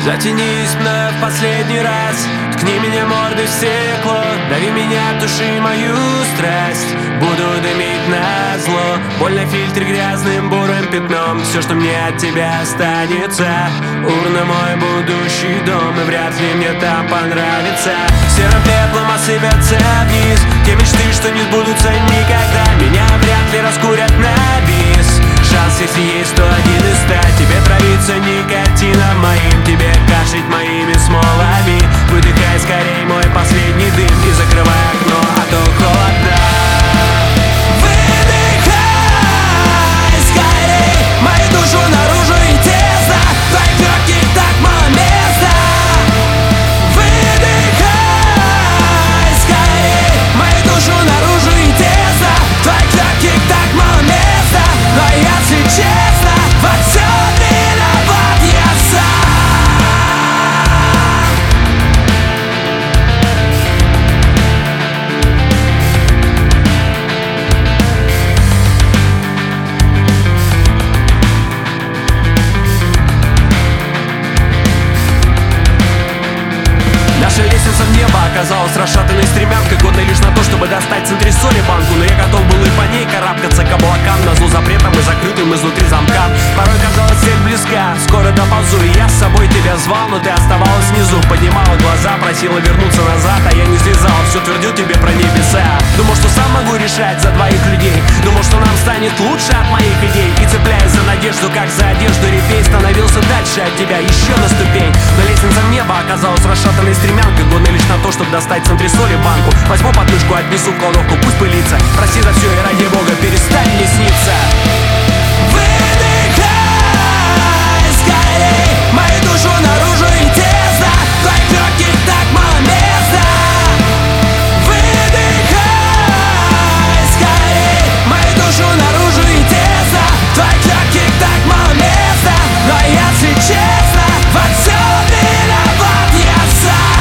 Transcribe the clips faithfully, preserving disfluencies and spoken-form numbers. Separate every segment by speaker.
Speaker 1: Затянись мною в последний раз, ткни меня мордой в стекло, дави меня, туши мою страсть. Буду дымить назло, боль на фильтре грязным бурым пятном. Все, что мне от тебя останется, урна мой будущий дом, и вряд ли мне там понравится. Серым пеплом осыпятся вниз те мечты, что не сбудутся никогда. Меня вряд ли раскурят на бис. Шанс, если есть, то один из ста. Тебе травиться никотином моим, тебе кашлять моими смолами. Выдыхай скорей мой последний дым и закрывай окно, а то холодно. Выдыхай скорей мою душу наружу и тесно. В твоих легких так мало места. Выдыхай скорей мою душу наружу и тесно. В твоих легких так мало места. Но если честно, во всем виноват я сам. Наша лестница в небо оказалась расшатанной стремянкой, годной лишь на то, чтобы достать с антресоли банку. Но я готов был и по ней карабкаться к облакам, назло запретам и закрытым изнутри замкам. Порой казалось, цель близка, скоро доползу, и я с собой тебя звал, но ты оставалась внизу. Поднимала глаза, просила вернуться назад, а я не слезал, все твердил тебе про небеса. Думал, что сам могу решать за двоих людей, думал, что нам станет лучше от моих идей. И цепляясь за надежду, как за одежду репей, становился дальше от тебя еще на ступень. Но лестница в небо оказалась расшатанной стремянкой, годной лишь на то, чтобы достать с антресоли банку. Возьму подмышку, отнесу в кладовку, пусть пылится. Прости за все и ради бога перестань мне сниться. Выдыхай скорей мою душу наружу и тесно. В твоих легких так мало места. Выдыхай скорей мою душу наружу и тесно. В твоих легких так мало места. Но если честно, во всем виноват я сам.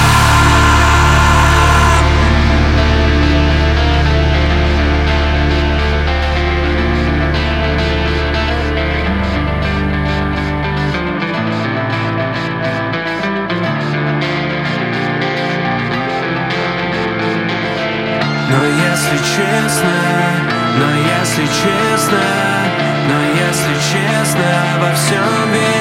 Speaker 1: Но если честно, но если честно, но если честно, во всем виноват